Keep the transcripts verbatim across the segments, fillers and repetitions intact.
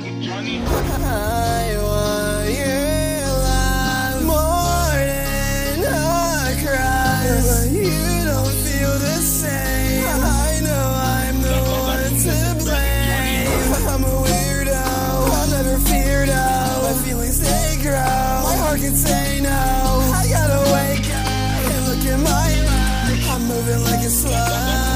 I want your love more than a crush, but you don't feel the same. I know I'm the one to blame. I'm a weirdo, I'll never fear no. My feelings they grow, my heart can say no. I gotta wake up and look at my life. I'm moving like a slug.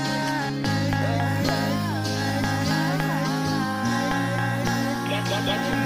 That's